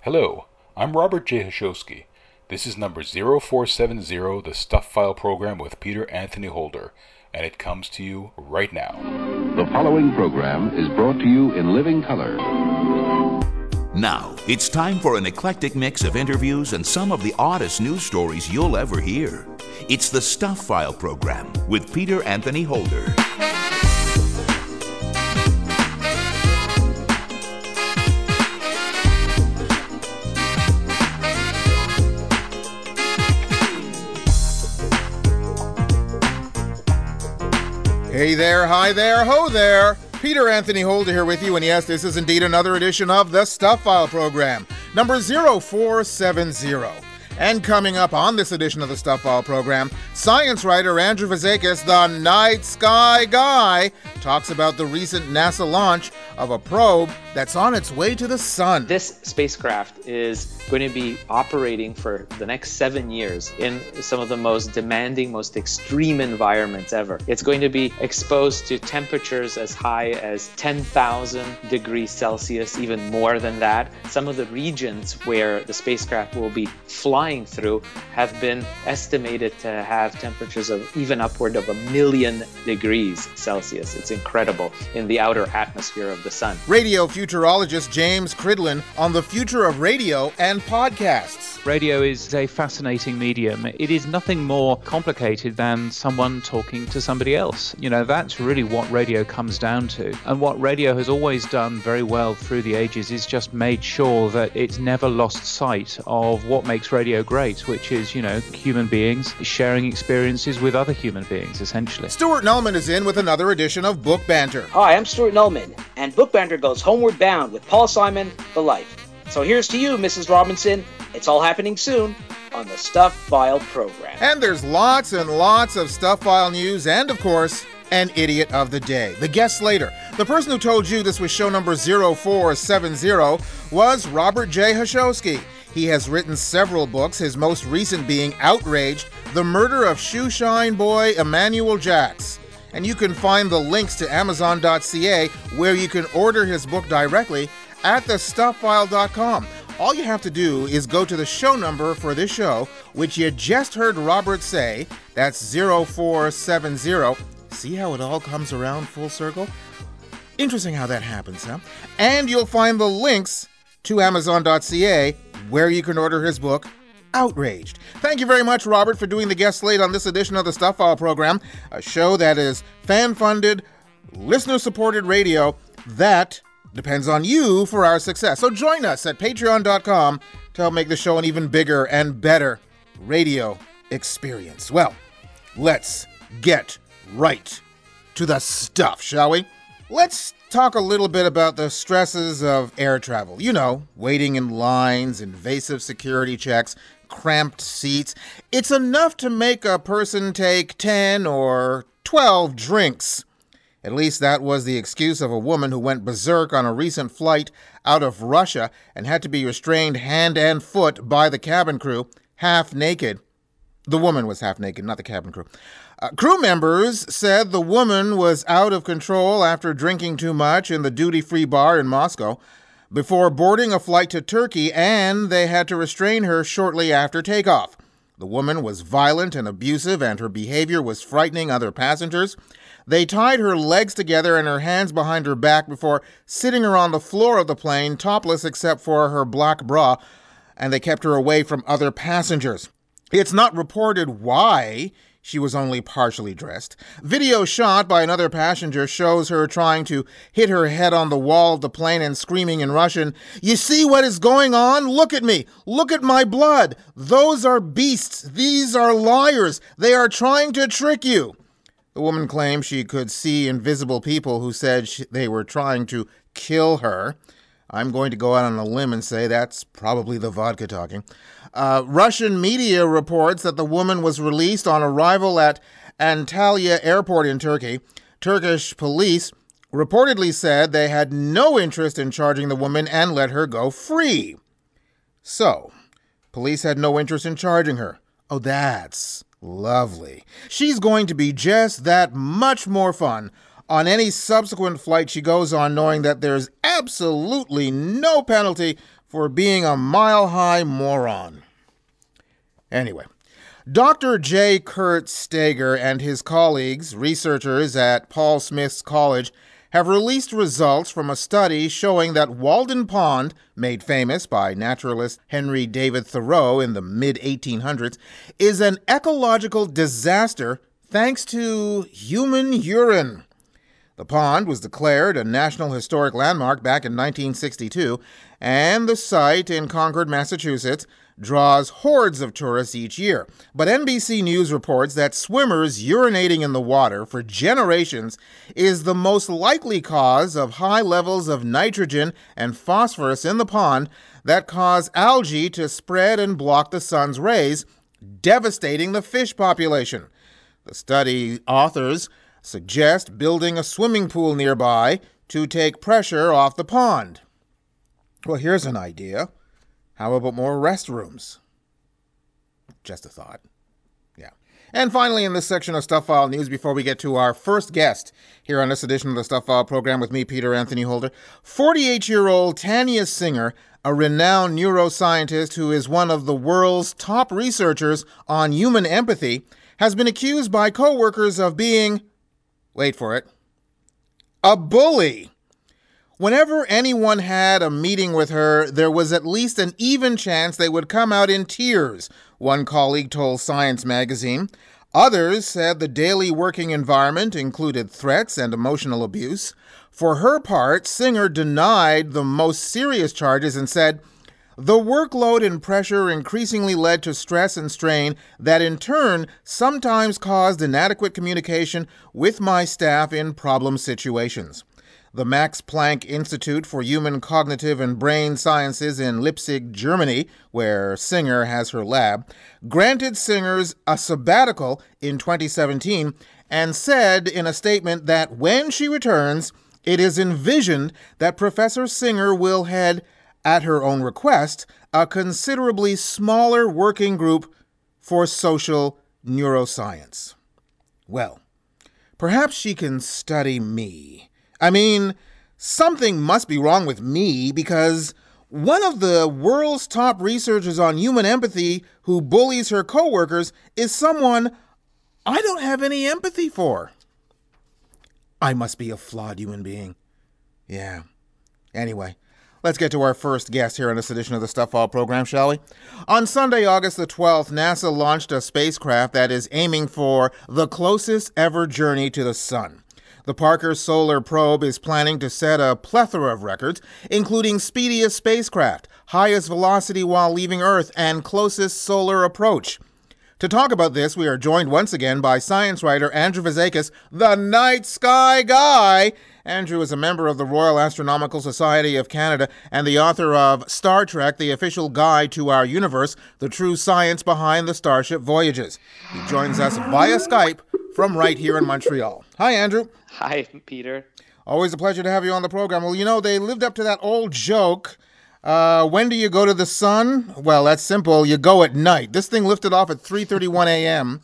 Hello, I'm Robert J. Hashowski. This is number 0470, the Stuff File program with Peter Anthony Holder, and it comes to you right now. The following program is brought to you in living color. Now, it's time for an eclectic mix of interviews and some of the oddest news stories you'll ever hear. It's the Stuff File program with Peter Anthony Holder. Hey there, hi there, ho there. Peter Anthony Holder here with you, and yes, this is indeed another edition of the Stuff File program, number 0470. And coming up on this edition of the Stuff File program, science writer Andrew Vazakis, the Night Sky Guy, talks about the recent NASA launch of a probe that's on its way to the sun. This spacecraft is going to be operating for the next 7 years in some of the most demanding, most extreme environments ever. It's going to be exposed to temperatures as high as 10,000 degrees Celsius, even more than that. Some of the regions where the spacecraft will be flying through have been estimated to have temperatures of even upward of 1,000,000 degrees Celsius. It's incredible in the outer atmosphere of the sun. Radio futurologist James Cridlin on the future of radio and podcasts. Radio is a fascinating medium. It is nothing more complicated than someone talking to somebody else. You know, that's really what radio comes down to. And what radio has always done very well through the ages is just made sure that it's never lost sight of what makes radio great, which is, you know, human beings sharing experiences with other human beings, essentially. Stuart Nullman is in with another edition of Book Banter. Hi, I'm Stuart Nullman, and Book Banter goes homeward bound with Paul Simon, The Life. So here's to you, Mrs. Robinson. It's all happening soon on the Stuff File program. And there's lots and lots of Stuff File news and, of course, an idiot of the day. The guest later. The person who told you this was show number 0470 was Robert J. Hashowski. He has written several books, his most recent being Outraged, The Murder of Shoeshine Boy Emmanuel Jax. And you can find the links to Amazon.ca, where you can order his book directly, at thestufffile.com. All you have to do is go to the show number for this show, which you just heard Robert say. That's 0470. See how it all comes around full circle? Interesting how that happens, huh? And you'll find the links to Amazon.ca, where you can order his book, Outraged. Thank you very much, Robert, for doing the guest slate on this edition of the Stuff File program, a show that is fan-funded, listener-supported radio that depends on you for our success. So join us at patreon.com to help make the show an even bigger and better radio experience. Well, let's get right to the stuff, shall we? Let's talk a little bit about the stresses of air travel. You know, waiting in lines, invasive security checks, cramped seats. It's enough to make a person take 10 or 12 drinks. At least that was the excuse of a woman who went berserk on a recent flight out of Russia and had to be restrained hand and foot by the cabin crew, half naked. The woman was half naked, not the cabin crew. Crew members said the woman was out of control after drinking too much in the duty-free bar in Moscow before boarding a flight to Turkey, and they had to restrain her shortly after takeoff. The woman was violent and abusive, and her behavior was frightening other passengers. They tied her legs together and her hands behind her back before sitting her on the floor of the plane, topless except for her black bra, and they kept her away from other passengers. It's not reported why she was only partially dressed. Video shot by another passenger shows her trying to hit her head on the wall of the plane and screaming in Russian, "You see what is going on? Look at me! Look at my blood! Those are beasts! These are liars! They are trying to trick you!" The woman claimed she could see invisible people who said they were trying to kill her. I'm going to go out on a limb and say that's probably the vodka talking. Russian media reports that the woman was released on arrival at Antalya Airport in Turkey. Turkish police reportedly said they had no interest in charging the woman and let her go free. So, police had no interest in charging her. Oh, that's lovely. She's going to be just that much more fun on any subsequent flight she goes on, knowing that there's absolutely no penalty for being a mile-high moron. Anyway, Dr. J. Kurt Steger and his colleagues, researchers at Paul Smith's College, have released results from a study showing that Walden Pond, made famous by naturalist Henry David Thoreau in the mid-1800s, is an ecological disaster thanks to human urine. The pond was declared a National Historic Landmark back in 1962, and the site in Concord, Massachusetts, draws hordes of tourists each year. But NBC News reports that swimmers urinating in the water for generations is the most likely cause of high levels of nitrogen and phosphorus in the pond that cause algae to spread and block the sun's rays, devastating the fish population. The study authors suggest building a swimming pool nearby to take pressure off the pond. Well, here's an idea. How about more restrooms? Just a thought. Yeah. And finally, in this section of Stuff File News, before we get to our first guest here on this edition of the Stuff File program with me, Peter Anthony Holder, 48-year-old Tanya Singer, a renowned neuroscientist who is one of the world's top researchers on human empathy, has been accused by coworkers of being, wait for it, a bully. Whenever anyone had a meeting with her, there was at least an even chance they would come out in tears, one colleague told Science magazine. Others said the daily working environment included threats and emotional abuse. For her part, Singer denied the most serious charges and said, "The workload and pressure increasingly led to stress and strain that in turn sometimes caused inadequate communication with my staff in problem situations." The Max Planck Institute for Human Cognitive and Brain Sciences in Leipzig, Germany, where Singer has her lab, granted Singers a sabbatical in 2017 and said in a statement that when she returns, it is envisioned that Professor Singer will head, at her own request, a considerably smaller working group for social neuroscience. Well, perhaps she can study me. I mean, something must be wrong with me because one of the world's top researchers on human empathy who bullies her coworkers is someone I don't have any empathy for. I must be a flawed human being. Yeah. Anyway, let's get to our first guest here on this edition of the Stuff File program, shall we? On Sunday, August the 12th, NASA launched a spacecraft that is aiming for the closest ever journey to the sun. The Parker Solar Probe is planning to set a plethora of records, including speediest spacecraft, highest velocity while leaving Earth, and closest solar approach. To talk about this, we are joined once again by science writer Andrew Vazakis, the Night Sky Guy. Andrew is a member of the Royal Astronomical Society of Canada and the author of Star Trek, The Official Guide to Our Universe, The True Science Behind the Starship Voyages. He joins us via Skype from right here in Montreal. Hi, Andrew. Hi, Peter. Always a pleasure to have you on the program. Well, you know, they lived up to that old joke. When do you go to the sun? Well, that's simple. You go at night. This thing lifted off at 3:31 a.m.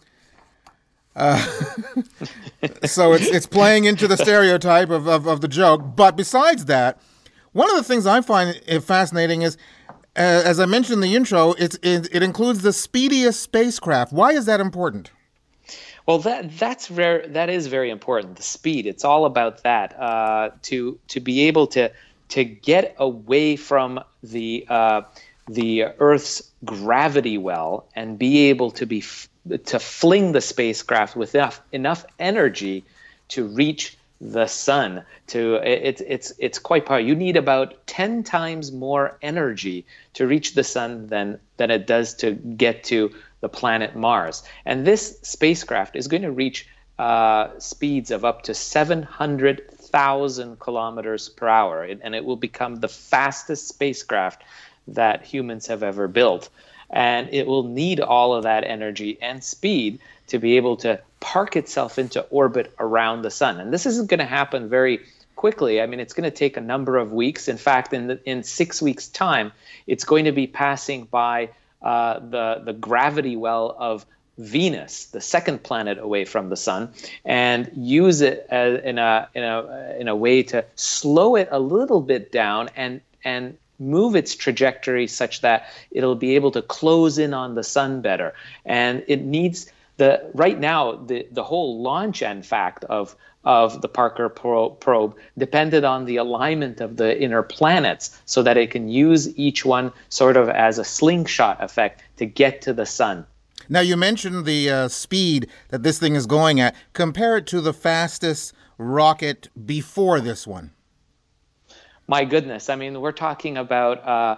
So it's playing into the stereotype of the joke. But besides that, one of the things I find fascinating is, as I mentioned in the intro, it includes the speediest spacecraft. Why is that important? Well, that is very important. The speed. It's all about that. To be able to get away from the Earth's gravity well and be able to fling the spacecraft with enough energy to reach the sun. It's quite powerful. You need about 10 times more energy to reach the sun than it does to get to the planet Mars. And this spacecraft is going to reach speeds of up to 700,000 kilometers per hour, and it will become the fastest spacecraft that humans have ever built. And it will need all of that energy and speed to be able to park itself into orbit around the sun. And this isn't going to happen very quickly. I mean, it's going to take a number of weeks. In fact, in 6 weeks' time, it's going to be passing by the gravity well of Venus, the second planet away from the sun, and use it in a way to slow it a little bit down and move its trajectory such that it'll be able to close in on the sun better. And it needs right now, the whole launch, in fact, of the Parker probe depended on the alignment of the inner planets so that it can use each one sort of as a slingshot effect to get to the sun. Now, you mentioned the speed that this thing is going at. Compare it to the fastest rocket before this one. My goodness. I mean, we're talking about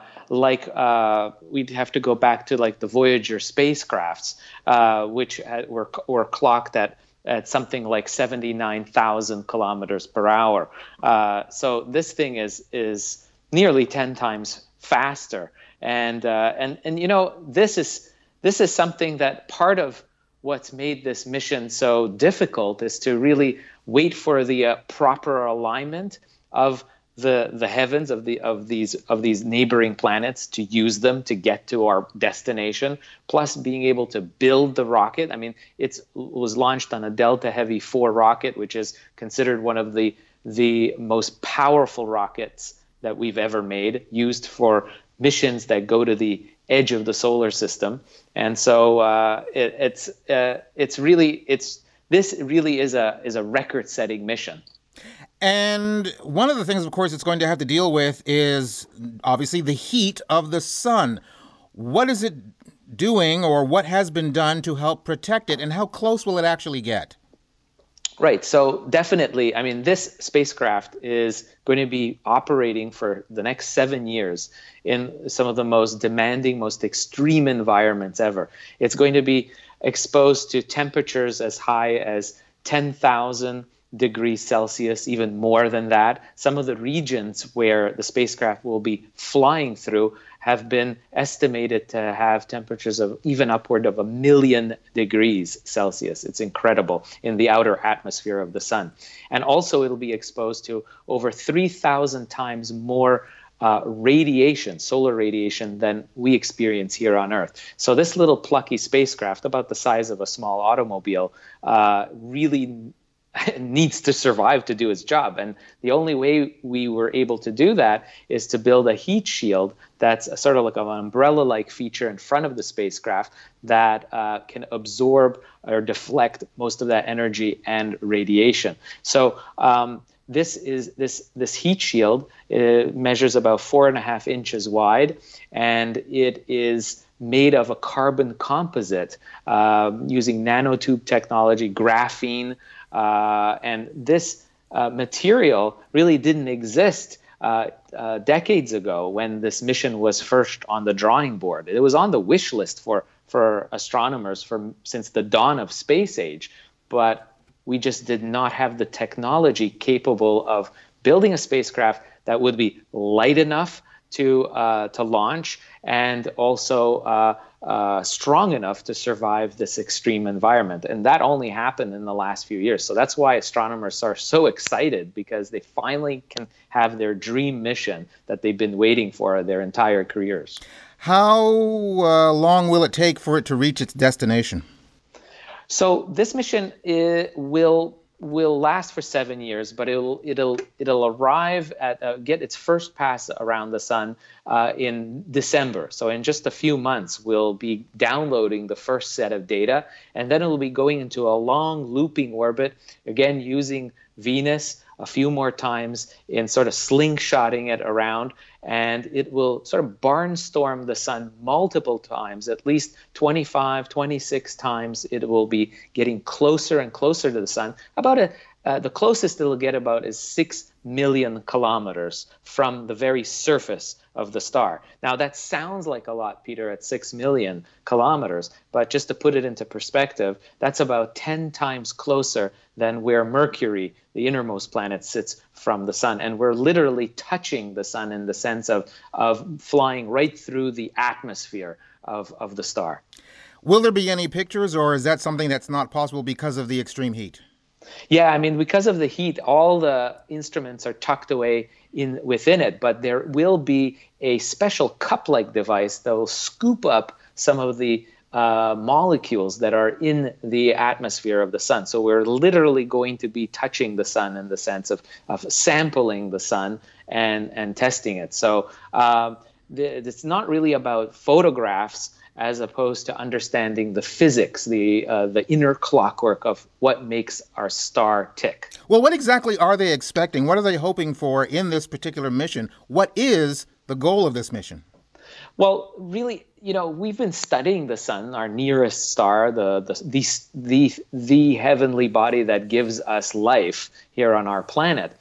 we'd have to go back to like the Voyager spacecrafts, which were clocked at something like 79,000 kilometers per hour. So this thing is nearly 10 times faster. And you know, this is something that part of what's made this mission so difficult is to really wait for the proper alignment of the heavens of these neighboring planets, to use them to get to our destination, plus being able to build the rocket. I mean, it was launched on a Delta Heavy 4 rocket, which is considered one of the most powerful rockets that we've ever made, used for missions that go to the edge of the solar system. And so this really is a record-setting mission. And one of the things, of course, it's going to have to deal with is obviously the heat of the sun. What is it doing, or what has been done to help protect it, and how close will it actually get? Right. So definitely, I mean, this spacecraft is going to be operating for the next 7 years in some of the most demanding, most extreme environments ever. It's going to be exposed to temperatures as high as 10,000 degrees Celsius, even more than that. Some of the regions where the spacecraft will be flying through have been estimated to have temperatures of even upward of 1,000,000 degrees Celsius. It's incredible, in the outer atmosphere of the sun. And also it'll be exposed to over 3,000 times more radiation, solar radiation, than we experience here on Earth. So this little plucky spacecraft, about the size of a small automobile, really needs to survive to do its job. And the only way we were able to do that is to build a heat shield that's sort of like an umbrella-like feature in front of the spacecraft that can absorb or deflect most of that energy and radiation. So this heat shield measures about 4.5 inches wide, and it is made of a carbon composite using nanotube technology, graphene. And this material really didn't exist decades ago when this mission was first on the drawing board. It was on the wish list for astronomers since the dawn of space age, but we just did not have the technology capable of building a spacecraft that would be light enough to launch, and also strong enough to survive this extreme environment. And that only happened in the last few years. So that's why astronomers are so excited, because they finally can have their dream mission that they've been waiting for their entire careers. How long will it take for it to reach its destination? So this mission will last for 7 years, but it'll arrive at get its first pass around the sun in December. So in just a few months, we'll be downloading the first set of data, and then it'll be going into a long looping orbit, again using Venus a few more times in sort of slingshotting it around, and it will sort of barnstorm the sun multiple times, at least 25, 26 times. It will be getting closer and closer to the sun. The closest it'll get about is 6 million kilometers from the very surface of the star. Now that sounds like a lot, Peter, at 6 million kilometers, but just to put it into perspective, that's about 10 times closer than where Mercury, the innermost planet, sits from the sun. And we're literally touching the sun in the sense of flying right through the atmosphere of the star. Will there be any pictures, or is that something that's not possible because of the extreme heat? Yeah, I mean, because of the heat, all the instruments are tucked away within it, but there will be a special cup-like device that will scoop up some of the molecules that are in the atmosphere of the sun. So we're literally going to be touching the sun in the sense of sampling the sun and testing it. So it's not really about photographs as opposed to understanding the physics, the inner clockwork of what makes our star tick. Well, what exactly are they expecting? What are they hoping for in this particular mission? What is the goal of this mission? Well, really, we've been studying the sun, our nearest star, the heavenly body that gives us life here on our planet,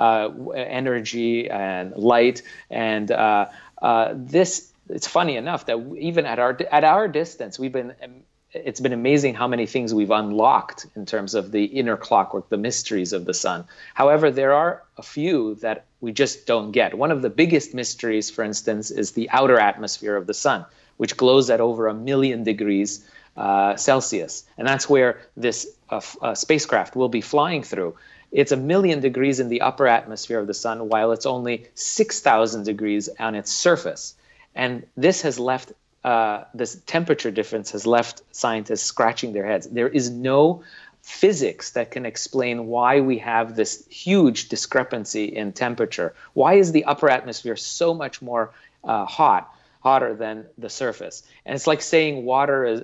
energy and light, and this. It's funny enough that even at our distance, it's been amazing how many things we've unlocked in terms of the inner clockwork, the mysteries of the sun. However, there are a few that we just don't get. One of the biggest mysteries, for instance, is the outer atmosphere of the sun, which glows at over 1 million degrees Celsius. And that's where this spacecraft will be flying through. It's 1 million degrees in the upper atmosphere of the sun, while it's only 6,000 degrees on its surface. And this has left, this temperature difference has left scientists scratching their heads. There is no physics that can explain why we have this huge discrepancy in temperature. Why is the upper atmosphere so much more hotter than the surface? And it's like saying water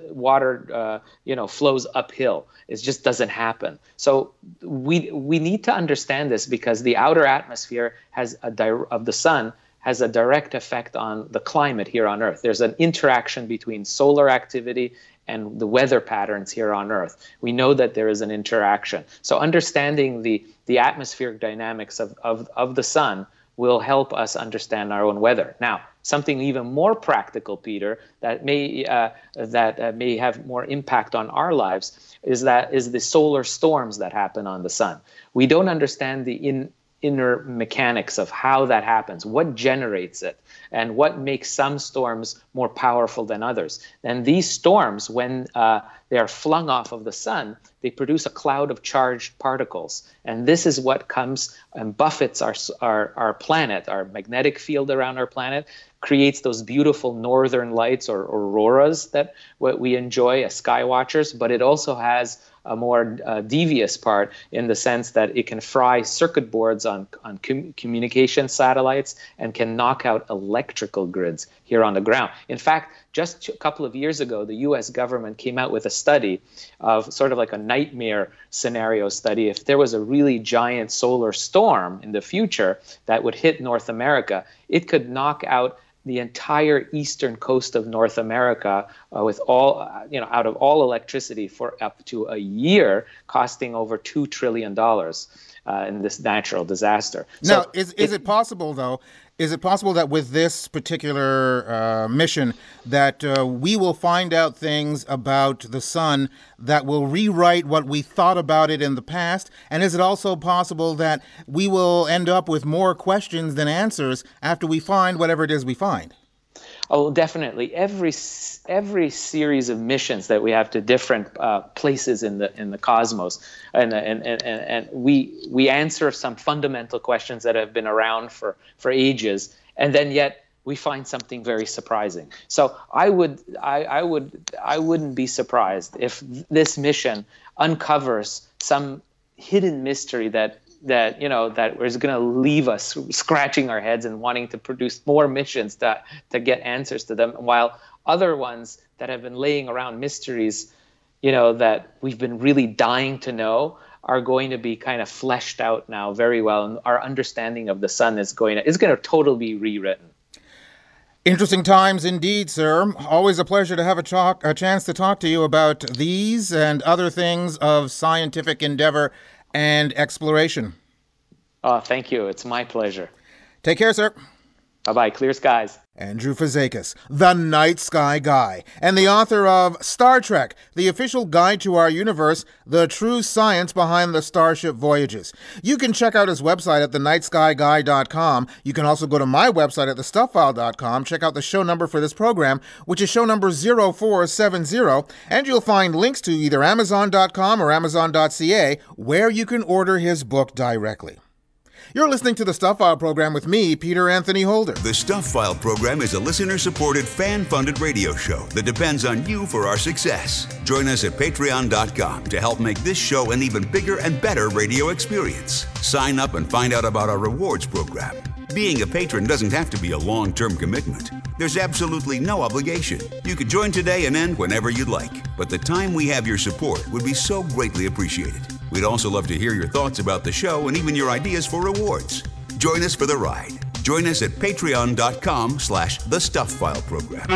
flows uphill. It just doesn't happen. So we need to understand this, because the outer atmosphere of the sun has a direct effect on the climate here on Earth. There's an interaction between solar activity and the weather patterns here on Earth. We know that there is an interaction. So understanding the atmospheric dynamics of the sun will help us understand our own weather. Now, something even more practical, Peter, that may have more impact on our lives is the solar storms that happen on the sun. We don't understand the inner mechanics of how that happens, what generates it, and what makes some storms more powerful than others. And these storms, when they are flung off of the sun, they produce a cloud of charged particles. And this is what comes and buffets our planet, our magnetic field around our planet, creates those beautiful northern lights or auroras that we enjoy as sky watchers, but it also has a more devious part in the sense that it can fry circuit boards on communication satellites and can knock out electrical grids here on the ground. In fact, just a couple of years ago, the U.S. government came out with a study of sort of like a nightmare scenario study. If there was a really giant solar storm in the future that would hit North America, it could knock out the entire eastern coast of North America with all, out of all electricity for up to a year, costing over $2 trillion in this natural disaster. Now, so is it possible, though? Is it possible that with this particular mission that we will find out things about the sun that will rewrite what we thought about it in the past? And is it also possible that we will end up with more questions than answers after we find whatever it is we find? Oh, definitely. Every series of missions that we have to different places in the cosmos, and we answer some fundamental questions that have been around for ages, and then yet we find something very surprising. So I wouldn't be surprised if this mission uncovers some hidden mystery that is going to leave us scratching our heads and wanting to produce more missions to get answers to them, while other ones that have been laying around mysteries, that we've been really dying to know, are going to be kind of fleshed out now very well, and our understanding of the sun is going to totally be rewritten. Interesting times indeed, sir. Always a pleasure to have a chance to talk to you about these and other things of scientific endeavor and exploration. Oh, thank you. It's my pleasure. Take care, sir. Bye-bye. Clear skies. Andrew Fazekas, the Night Sky Guy, and the author of Star Trek, the official guide to our universe, the true science behind the Starship voyages. You can check out his website at thenightskyguy.com. You can also go to my website at thestufffile.com, check out the show number for this program, which is show number 0470, and you'll find links to either Amazon.com or Amazon.ca, where you can order his book directly. You're listening to the Stuff File program with me, Peter Anthony Holder. The Stuff File program is a listener-supported, fan-funded radio show that depends on you for our success. Join us at patreon.com to help make this show an even bigger and better radio experience. Sign up and find out about our rewards program. Being a patron doesn't have to be a long-term commitment. There's absolutely no obligation. You could join today and end whenever you'd like. But the time we have your support would be so greatly appreciated. We'd also love to hear your thoughts about the show and even your ideas for rewards. Join us for the ride. Join us at patreon.com/The Stuff File program.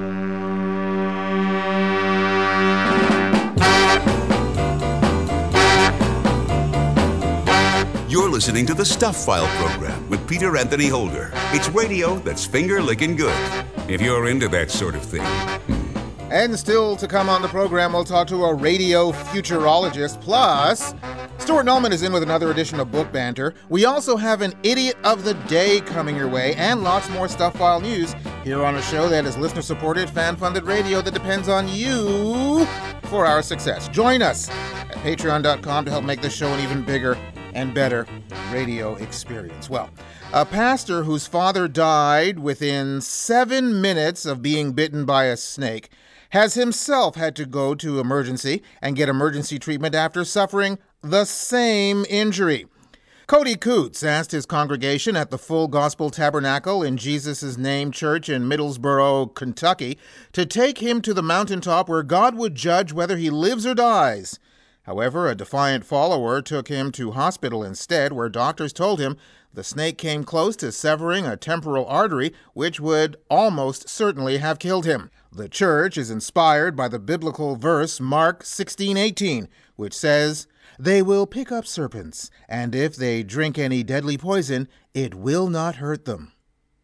You're listening to the Stuff File program with Peter Anthony Holder. It's radio that's finger-licking good, if you're into that sort of thing. And still to come on the program, we'll talk to a radio futurologist. Plus, Stuart Nollman is in with another edition of Book Banter. We also have an Idiot of the Day coming your way, and lots more Stuff File news here on a show that is listener-supported, fan-funded radio that depends on you for our success. Join us at patreon.com to help make this show an even bigger and better radio experience. Well, a pastor whose father died within 7 minutes of being bitten by a snake has himself had to go to emergency and get emergency treatment after suffering the same injury. Cody Coots asked his congregation at the Full Gospel Tabernacle in Jesus' Name Church in Middlesboro, Kentucky, to take him to the mountaintop where God would judge whether he lives or dies. However, a defiant follower took him to hospital instead, where doctors told him the snake came close to severing a temporal artery, which would almost certainly have killed him. The church is inspired by the biblical verse Mark 16:18, which says, "They will pick up serpents, and if they drink any deadly poison, it will not hurt them."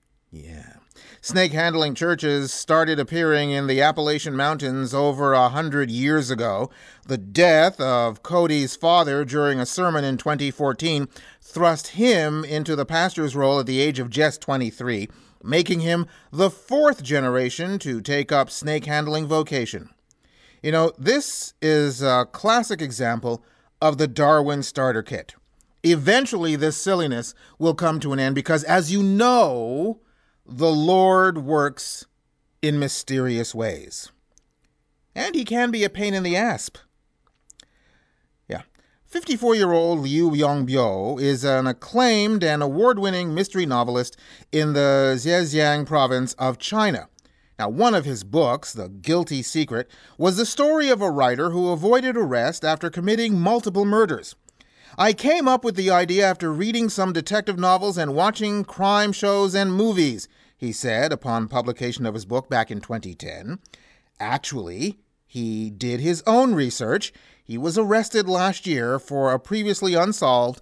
Yeah. Snake-handling churches started appearing in the Appalachian Mountains over 100 years ago. The death of Cody's father during a sermon in 2014 thrust him into the pastor's role at the age of just 23, making him the fourth generation to take up snake-handling vocation. You know, this is a classic example of the Darwin starter kit. Eventually, this silliness will come to an end because, as you know, the Lord works in mysterious ways. And he can be a pain in the ass. Yeah. 54-year-old Liu Yongbyo is an acclaimed and award-winning mystery novelist in the Zhejiang province of China. Now, one of his books, The Guilty Secret, was the story of a writer who avoided arrest after committing multiple murders. I came up with the idea after reading some detective novels and watching crime shows and movies, he said upon publication of his book back in 2010. Actually, he did his own research. He was arrested last year for a previously unsolved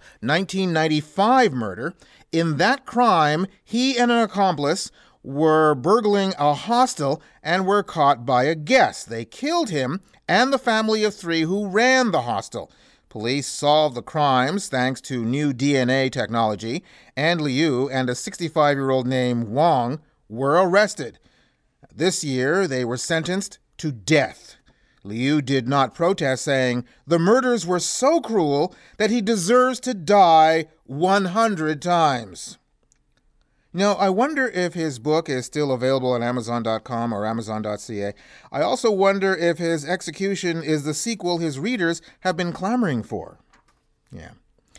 1995 murder. In that crime, he and an accomplice were burgling a hostel and were caught by a guest. They killed him and the family of 3 who ran the hostel. Police solved the crimes thanks to new DNA technology, and Liu and a 65-year-old named Wang were arrested. This year, they were sentenced to death. Liu did not protest, saying the murders were so cruel that he deserves to die 100 times. Now, I wonder if his book is still available on Amazon.com or Amazon.ca. I also wonder if his execution is the sequel his readers have been clamoring for. Yeah.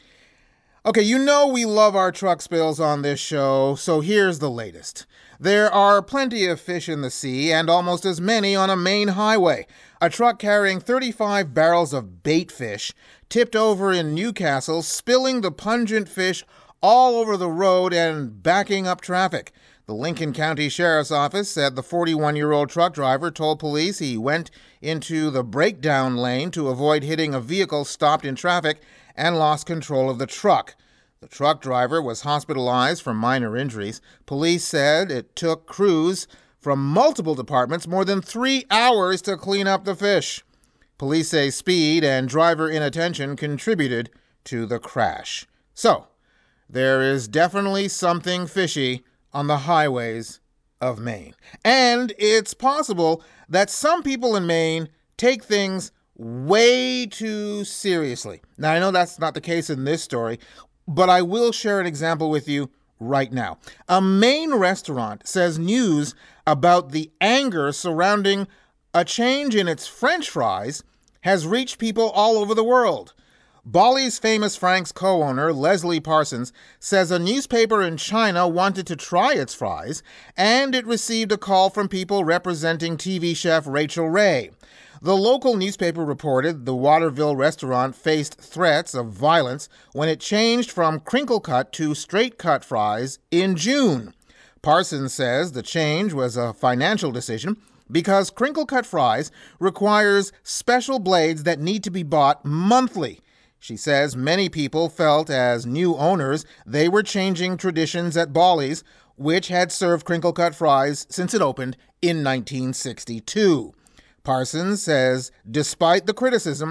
Okay, you know we love our truck spills on this show, so here's the latest. There are plenty of fish in the sea and almost as many on a main highway. A truck carrying 35 barrels of bait fish tipped over in Newcastle, spilling the pungent fish all over the road and backing up traffic. The Lincoln County Sheriff's Office said the 41-year-old truck driver told police he went into the breakdown lane to avoid hitting a vehicle stopped in traffic and lost control of the truck. The truck driver was hospitalized for minor injuries. Police said it took crews from multiple departments more than 3 hours to clean up the fish. Police say speed and driver inattention contributed to the crash. So, there is definitely something fishy on the highways of Maine. And it's possible that some people in Maine take things way too seriously. Now, I know that's not the case in this story. but I will share an example with you right now. A Maine restaurant says news about the anger surrounding a change in its French fries has reached people all over the world. Bolly's Famous Franks co-owner, Leslie Parsons, says a newspaper in China wanted to try its fries, and it received a call from people representing TV chef Rachel Ray. The local newspaper reported the Waterville restaurant faced threats of violence when it changed from crinkle-cut to straight-cut fries in June. Parsons says the change was a financial decision because crinkle-cut fries requires special blades that need to be bought monthly. She says many people felt as new owners they were changing traditions at Bolly's, which had served crinkle-cut fries since it opened in 1962. Parsons says despite the criticism,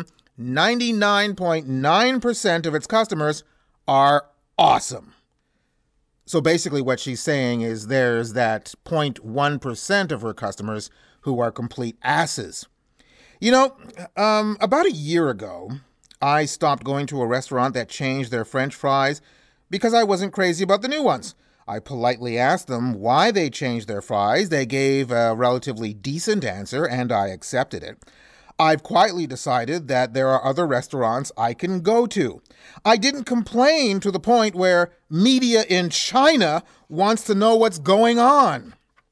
99.9% of its customers are awesome. So basically what she's saying is there's that 0.1% of her customers who are complete asses. You know, about a year ago, I stopped going to a restaurant that changed their French fries because I wasn't crazy about the new ones. I politely asked them why they changed their fries. They gave a relatively decent answer, and I accepted it. I've quietly decided that there are other restaurants I can go to. I didn't complain to the point where media in China wants to know what's going on.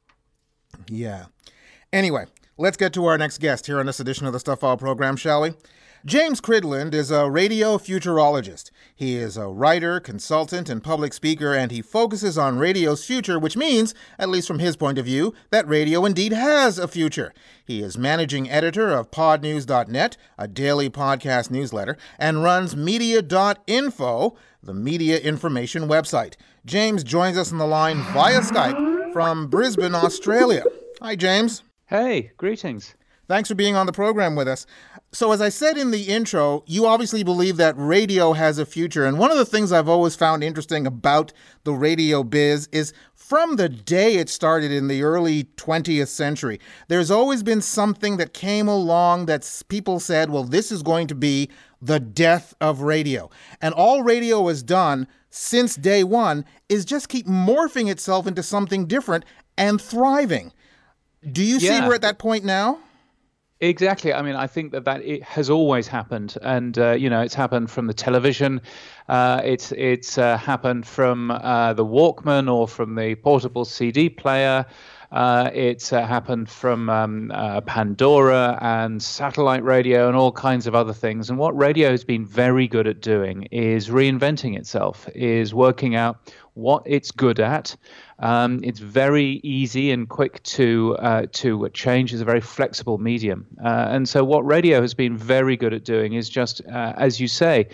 Yeah. Anyway, let's get to our next guest here on this edition of the Stuff File program, shall we? James Cridland is a radio futurologist. He is a writer, consultant, and public speaker, and he focuses on radio's future, which means, at least from his point of view, that radio indeed has a future. He is managing editor of podnews.net, a daily podcast newsletter, and runs media.info, the media information website. James joins us on the line via Skype from Brisbane, Australia. Hi, James. Hey, greetings. Thanks for being on the program with us. So as I said in the intro, you obviously believe that radio has a future. And one of the things I've always found interesting about the radio biz is from the day it started in the early 20th century, there's always been something that came along that people said, well, this is going to be the death of radio. And all radio has done since day one is just keep morphing itself into something different and thriving. Do you see we're at that point now? Exactly. I mean, I think that it has always happened, and it's happened from the television. It's happened from the Walkman or from the portable CD player. It's happened from Pandora and satellite radio and all kinds of other things. And what radio has been very good at doing is reinventing itself, is working out what it's good at. It's very easy and quick to change. It's a very flexible medium. And so what radio has been very good at doing is just, as you say,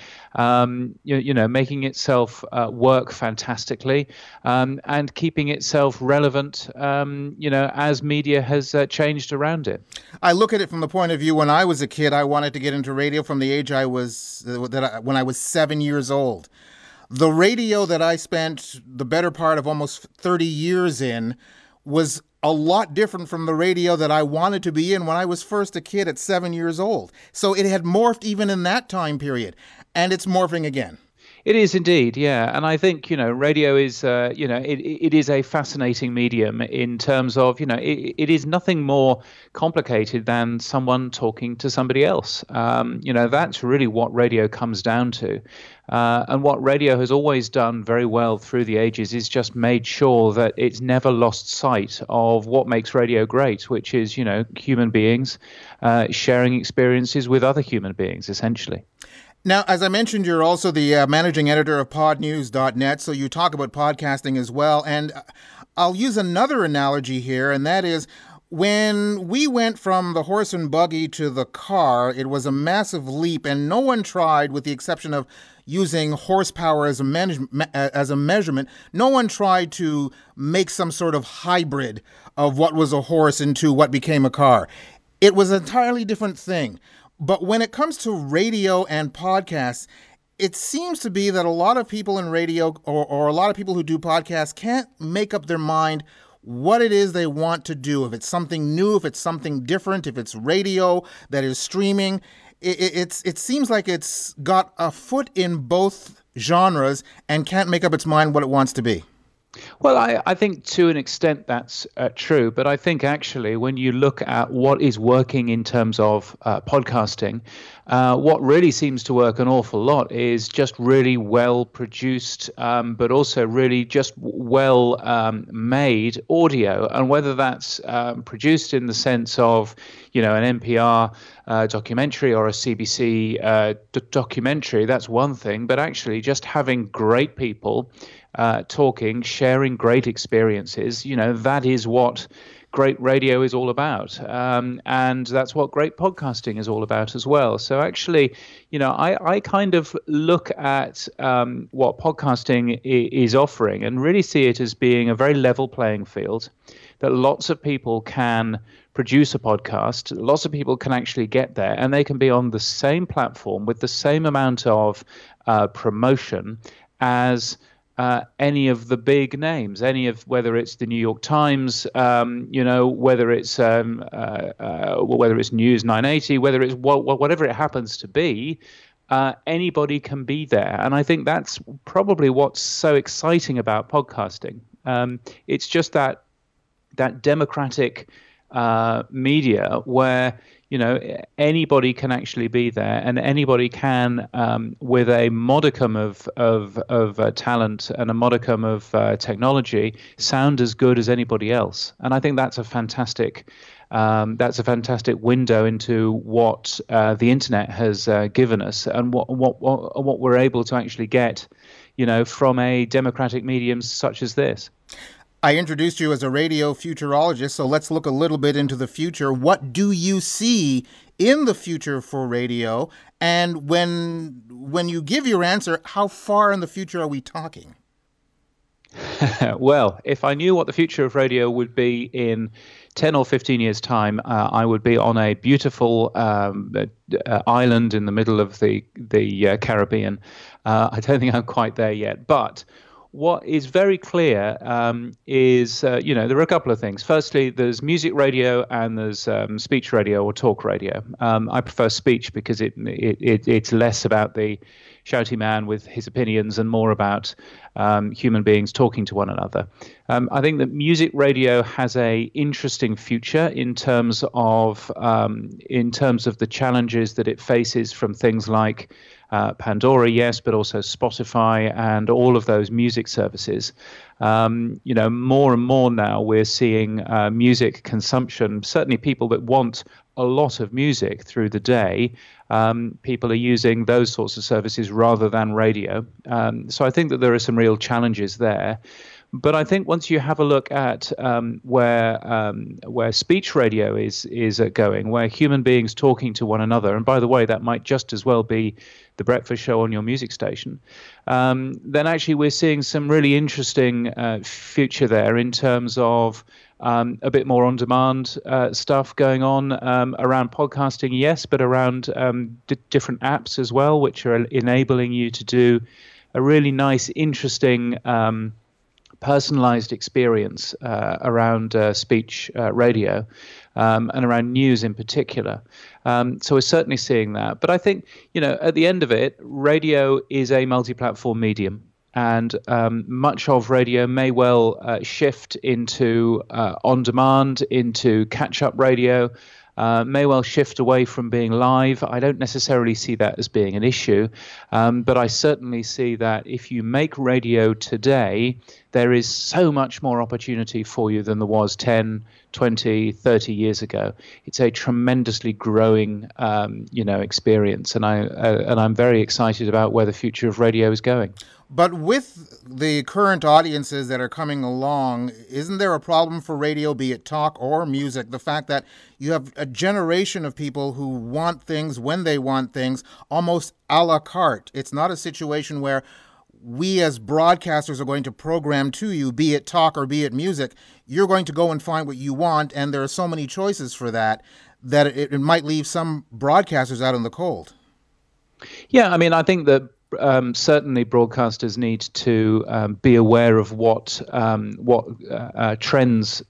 making itself work fantastically and keeping itself relevant, as media has changed around it. I look at it from the point of view when I was a kid, I wanted to get into radio from the age when I was 7 years old. The radio that I spent the better part of almost 30 years in was a lot different from the radio that I wanted to be in when I was first a kid at 7 years old. So it had morphed even in that time period, and it's morphing again. It is indeed, yeah. And I think, radio is, it is a fascinating medium in terms of, it is nothing more complicated than someone talking to somebody else. That's really what radio comes down to. And what radio has always done very well through the ages is just made sure that it's never lost sight of what makes radio great, which is, human beings sharing experiences with other human beings, essentially. Now, as I mentioned, you're also the managing editor of podnews.net, so you talk about podcasting as well. And I'll use another analogy here, and that is when we went from the horse and buggy to the car, it was a massive leap, and no one tried, with the exception of using horsepower as a measurement, no one tried to make some sort of hybrid of what was a horse into what became a car. It was an entirely different thing. But when it comes to radio and podcasts, it seems to be that a lot of people in radio or a lot of people who do podcasts can't make up their mind what it is they want to do. If it's something new, if it's something different, if it's radio that is streaming, it seems like it's got a foot in both genres and can't make up its mind what it wants to be. Well, I think to an extent that's true, but I think actually when you look at what is working in terms of podcasting, what really seems to work an awful lot is just really well produced, but also really just well made audio. And whether that's produced in the sense of, an NPR documentary or a CBC documentary, that's one thing. But actually just having great people talking, sharing great experiences, that is what great radio is all about. And that's what great podcasting is all about as well. So actually, I kind of look at what podcasting is offering and really see it as being a very level playing field, that lots of people can produce a podcast, lots of people can actually get there, and they can be on the same platform with the same amount of promotion as any of the big names, whether it's the New York Times, whether it's News 980, whether it's whatever it happens to be, anybody can be there. And I think that's probably what's so exciting about podcasting. It's just that democratic media where anybody can actually be there, and anybody can, with a modicum of talent and a modicum of technology, sound as good as anybody else. And I think that's a fantastic window into what the internet has given us, and what we're able to actually get, from a democratic medium such as this. I introduced you as a radio futurologist, so let's look a little bit into the future. What do you see in the future for radio? And when you give your answer, how far in the future are we talking? Well, if I knew what the future of radio would be in 10 or 15 years' time, I would be on a beautiful island in the middle of the Caribbean. I don't think I'm quite there yet, but what is very clear is, there are a couple of things. Firstly, there's music radio and there's speech radio or talk radio. I prefer speech because it's less about the shouty man with his opinions and more about human beings talking to one another. I think that music radio has a interesting future in terms of the challenges that it faces from things like Pandora, yes, but also Spotify and all of those music services. More and more now we're seeing music consumption, certainly people that want a lot of music through the day, people are using those sorts of services rather than radio. So I think that there are some real challenges there. But I think once you have a look at where speech radio is going, where human beings talking to one another, and by the way, that might just as well be the breakfast show on your music station, then actually we're seeing some really interesting future there in terms of a bit more on-demand stuff going on around podcasting, yes, but around different apps as well, which are enabling you to do a really nice, interesting personalized experience around speech radio and around news in particular. So we're certainly seeing that. But I think, at the end of it, radio is a multi-platform medium. And much of radio may well shift into on-demand, into catch-up radio, may well shift away from being live. I don't necessarily see that as being an issue, but I certainly see that if you make radio today, there is so much more opportunity for you than there was 10, 20, 30 years ago. It's a tremendously growing, experience, and I'm very excited about where the future of radio is going. But with the current audiences that are coming along, isn't there a problem for radio, be it talk or music? The fact that you have a generation of people who want things when they want things, almost a la carte. It's not a situation where we as broadcasters are going to program to you, be it talk or be it music. You're going to go and find what you want, and there are so many choices for that it might leave some broadcasters out in the cold. Yeah, I mean, I think that certainly broadcasters need to be aware of what trends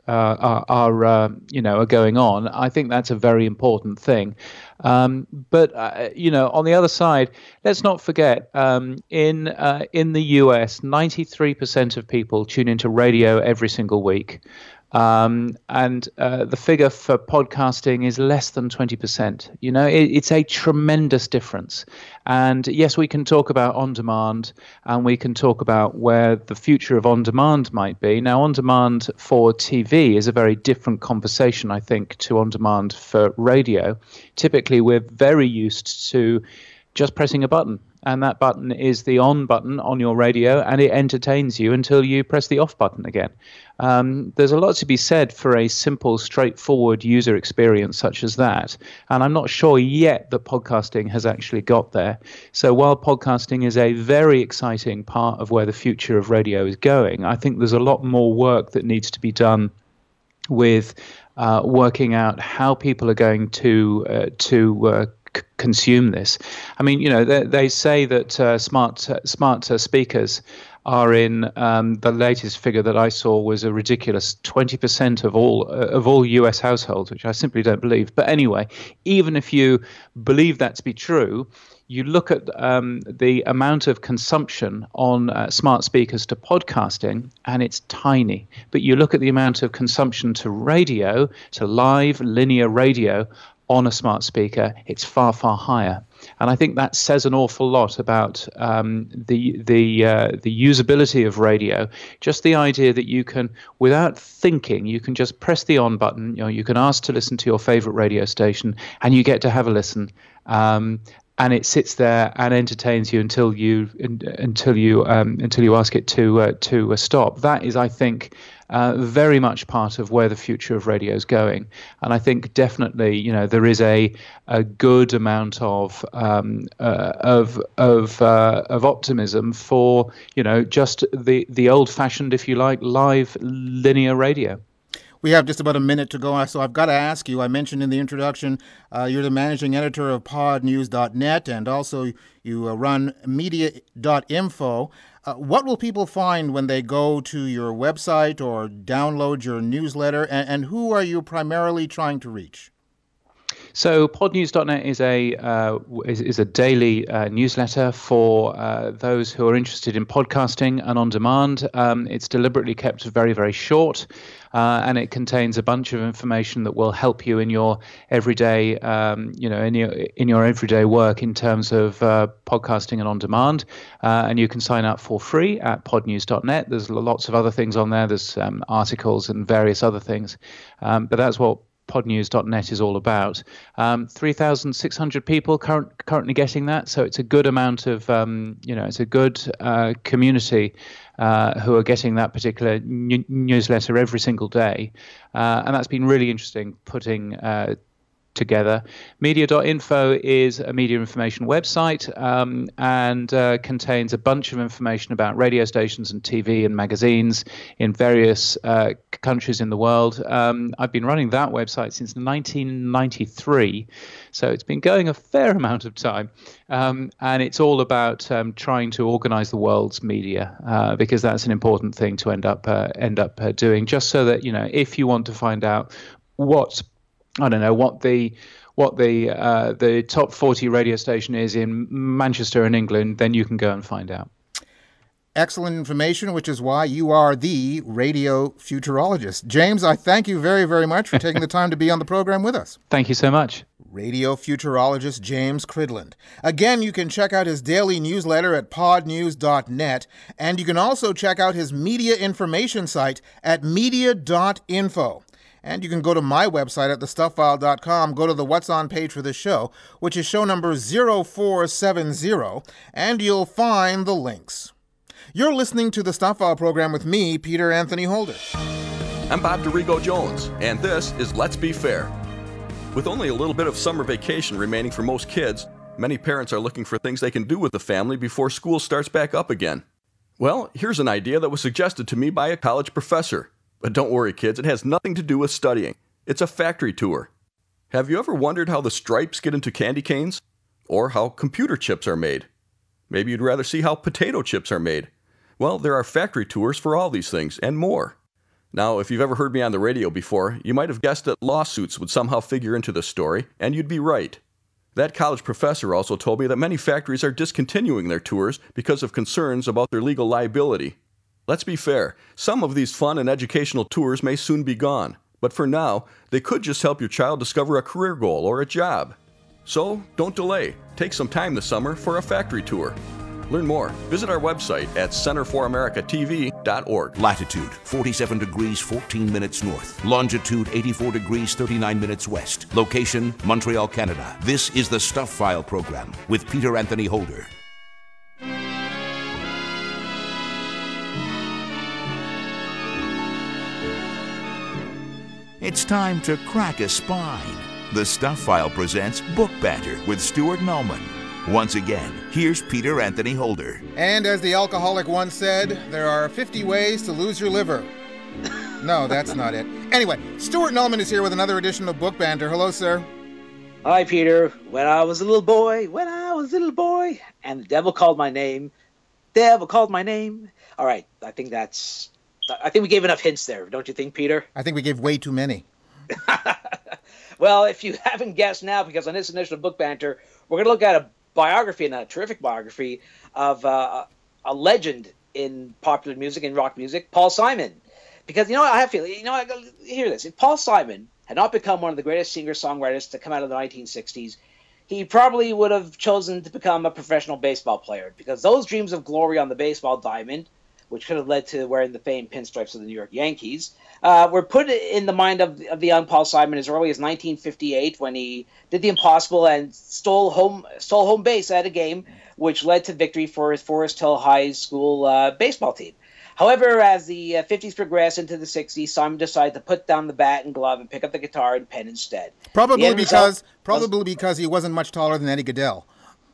are going on. I think that's a very important thing. But on the other side, let's not forget, in the US, 93% of people tune into radio every single week. And the figure for podcasting is less than 20%. It's a tremendous difference. And yes, we can talk about on-demand, and we can talk about where the future of on-demand might be. Now, on-demand for TV is a very different conversation, I think, to on-demand for radio. Typically, we're very used to just pressing a button. And that button is the on button on your radio, and it entertains you until you press the off button again. There's a lot to be said for a simple, straightforward user experience such as that. And I'm not sure yet that podcasting has actually got there. So while podcasting is a very exciting part of where the future of radio is going, I think there's a lot more work that needs to be done with working out how people are going to consume this. I mean, they say that smart speakers are in the latest figure that I saw was a ridiculous 20% of all US households, which I simply don't believe. But anyway, even if you believe that to be true, you look at the amount of consumption on smart speakers to podcasting, and it's tiny. But you look at the amount of consumption to radio, to live linear radio, on a smart speaker, it's far, far higher. And I think that says an awful lot about the usability of radio. Just the idea that you can, without thinking, you can just press the on button. You can ask to listen to your favorite radio station, and you get to have a listen. And it sits there and entertains you until you ask it to stop. That is, I think, very much part of where the future of radio is going. And I think definitely, there is a good amount of optimism for, just the old-fashioned, if you like, live linear radio. We have just about a minute to go, so I've got to ask you, I mentioned in the introduction, you're the managing editor of podnews.net, and also you run media.info. What will people find when they go to your website or download your newsletter, and who are you primarily trying to reach? So podnews.net is a daily newsletter for those who are interested in podcasting and on demand. It's deliberately kept very, very short, and it contains a bunch of information that will help you in your everyday, in your everyday work in terms of podcasting and on demand. And you can sign up for free at podnews.net. There's lots of other things on there. There's articles and various other things, but that's what podnews.net is all about. 3,600 people currently getting that, so it's a good amount of, it's a good community who are getting that particular newsletter every single day, and that's been really interesting putting together. Media.info is a media information website and contains a bunch of information about radio stations and TV and magazines in various countries in the world. I've been running that website since 1993, so it's been going a fair amount of time, and it's all about trying to organize the world's media, because that's an important thing to end up doing, just so that, if you want to find out what the top 40 radio station is in Manchester in England, then you can go and find out. Excellent information, which is why you are the radio futurologist. James, I thank you very, very much for taking the time to be on the program with us. Thank you so much. Radio futurologist James Cridland. Again, you can check out his daily newsletter at podnews.net, and you can also check out his media information site at media.info. And you can go to my website at thestufffile.com, go to the What's On page for this show, which is show number 0470, and you'll find the links. You're listening to the Stuff File program with me, Peter Anthony Holder. I'm Bob DeRigo Jones, and this is Let's Be Fair. With only a little bit of summer vacation remaining for most kids, many parents are looking for things they can do with the family before school starts back up again. Well, here's an idea that was suggested to me by a college professor. But don't worry, kids, it has nothing to do with studying. It's a factory tour. Have you ever wondered how the stripes get into candy canes? Or how computer chips are made? Maybe you'd rather see how potato chips are made. Well, there are factory tours for all these things and more. Now, if you've ever heard me on the radio before, you might have guessed that lawsuits would somehow figure into this story, and you'd be right. That college professor also told me that many factories are discontinuing their tours because of concerns about their legal liability. Let's be fair, some of these fun and educational tours may soon be gone, but for now, they could just help your child discover a career goal or a job. So, don't delay. Take some time this summer for a factory tour. Learn more. Visit our website at centerforamericatv.org. Latitude 47 degrees 14 minutes north. Longitude 84 degrees 39 minutes west. Location Montreal, Canada. This is the Stuff File program with Peter Anthony Holder. It's time to crack a spine. The Stuff File presents Book Banter with Stuart Nullman. Once again, here's Peter Anthony Holder. And as the alcoholic once said, there are 50 ways to lose your liver. No, that's not it. Anyway, Stuart Nullman is here with another edition of Book Banter. Hello, sir. Hi, Peter. When I was a little boy, and the devil called my name. All right, I think we gave enough hints there, don't you think, Peter? I think we gave way too many. Well, if you haven't guessed now, because on this edition of Book Banter, we're going to look at a biography, and a terrific biography, of a legend in popular music and rock music, Paul Simon. Because, I have a feeling, hear this. If Paul Simon had not become one of the greatest singer-songwriters to come out of the 1960s, he probably would have chosen to become a professional baseball player, because those dreams of glory on the baseball diamond, which could have led to wearing the famed pinstripes of the New York Yankees, were put in the mind of the young Paul Simon as early as 1958, when he did the impossible and stole home base at a game, which led to victory for his Forest Hill High School baseball team. However, as the 50s progressed into the 60s, Simon decided to put down the bat and glove and pick up the guitar and pen instead. Probably because he wasn't much taller than Eddie Goodell.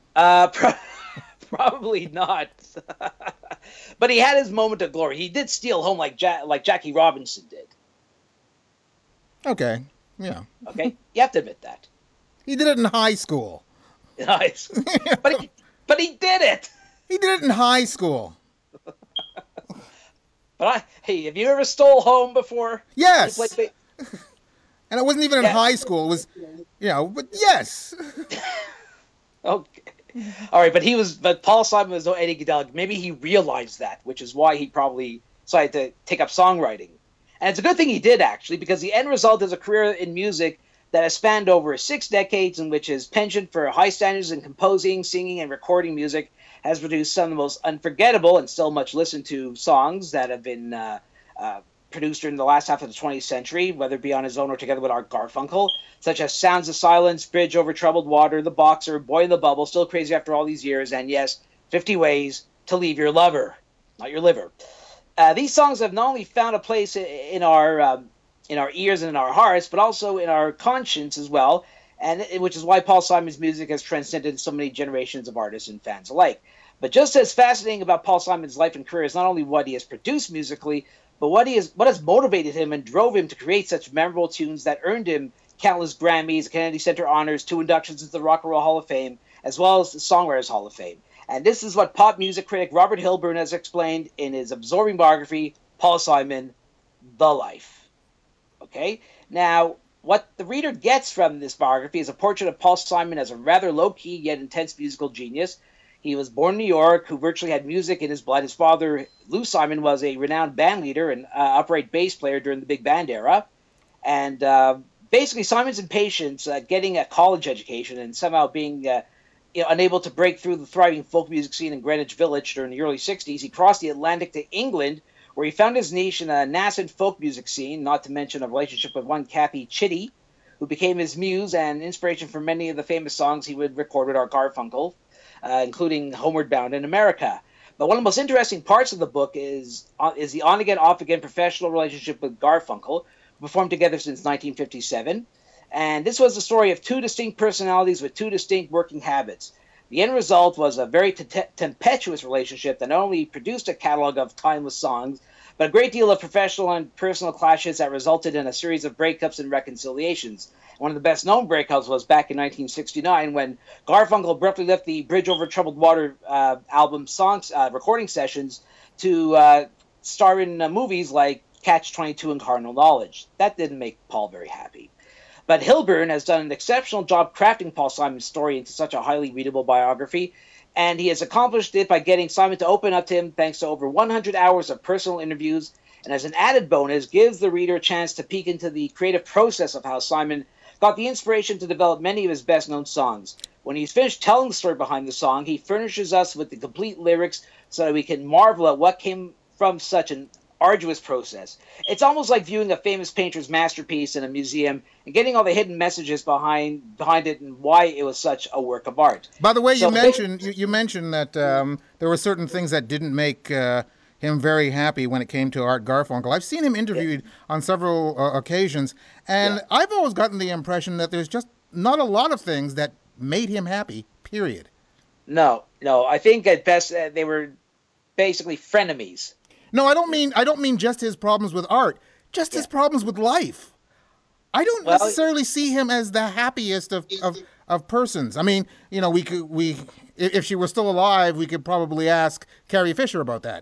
Probably not. But he had his moment of glory. He did steal home like Jackie Robinson did. Okay, yeah. Okay, you have to admit that. He did it in high school. Nice. But he did it. He did it in high school. But hey, have you ever stole home before? Yes. And it wasn't even in high school. It was, but yes. Okay. All right, but Paul Simon was no Eddie Goodell. Maybe he realized that, which is why he probably decided to take up songwriting. And it's a good thing he did, actually, because the end result is a career in music that has spanned over 6 decades, in which his penchant for high standards in composing, singing, and recording music has produced some of the most unforgettable and still much listened to songs that have been produced during the last half of the 20th century, whether it be on his own or together with Art Garfunkel, such as Sounds of Silence, Bridge Over Troubled Water, The Boxer, Boy in the Bubble, Still Crazy After All These Years, and yes, 50 Ways to Leave Your Lover, not your liver. These songs have not only found a place in our ears and in our hearts, but also in our conscience as well, and which is why Paul Simon's music has transcended so many generations of artists and fans alike. But just as fascinating about Paul Simon's life and career is not only what he has produced musically, but what has motivated him and drove him to create such memorable tunes that earned him countless Grammys, Kennedy Center honors, 2 inductions into the Rock and Roll Hall of Fame, as well as the Songwriters Hall of Fame. And this is what pop music critic Robert Hilburn has explained in his absorbing biography, Paul Simon, The Life. Okay? Now, what the reader gets from this biography is a portrait of Paul Simon as a rather low-key yet intense musical genius. He was born in New York, who virtually had music in his blood. His father, Lou Simon, was a renowned band leader and upright bass player during the big band era. And basically, Simon's impatience at getting a college education and somehow being unable to break through the thriving folk music scene in Greenwich Village during the early 60s, he crossed the Atlantic to England, where he found his niche in a nascent folk music scene, not to mention a relationship with one Kathy Chitty, who became his muse and inspiration for many of the famous songs he would record with Art Garfunkel, including Homeward Bound in America. But one of the most interesting parts of the book is the on-again, off-again professional relationship with Garfunkel, who performed together since 1957. And this was the story of 2 distinct personalities with 2 distinct working habits. The end result was a very tempestuous relationship that not only produced a catalog of timeless songs, but a great deal of professional and personal clashes that resulted in a series of breakups and reconciliations. One of the best-known breakups was back in 1969 when Garfunkel abruptly left the Bridge Over Troubled Water album songs recording sessions to star in movies like Catch-22 and Cardinal Knowledge. That didn't make Paul very happy. But Hilburn has done an exceptional job crafting Paul Simon's story into such a highly readable biography, and he has accomplished it by getting Simon to open up to him thanks to over 100 hours of personal interviews, and as an added bonus, gives the reader a chance to peek into the creative process of how Simon got the inspiration to develop many of his best-known songs. When he's finished telling the story behind the song, he furnishes us with the complete lyrics so that we can marvel at what came from such an arduous process. It's almost like viewing a famous painter's masterpiece in a museum and getting all the hidden messages behind it and why it was such a work of art. By the way, you mentioned that there were certain things that didn't make him very happy when it came to Art Garfunkel. I've seen him interviewed on several occasions, and I've always gotten the impression that there's just not a lot of things that made him happy, period. No. I think at best they were basically frenemies. No, I don't mean just his problems with art, just his problems with life. I don't necessarily see him as the happiest of persons. I mean, you know, if she were still alive, we could probably ask Carrie Fisher about that.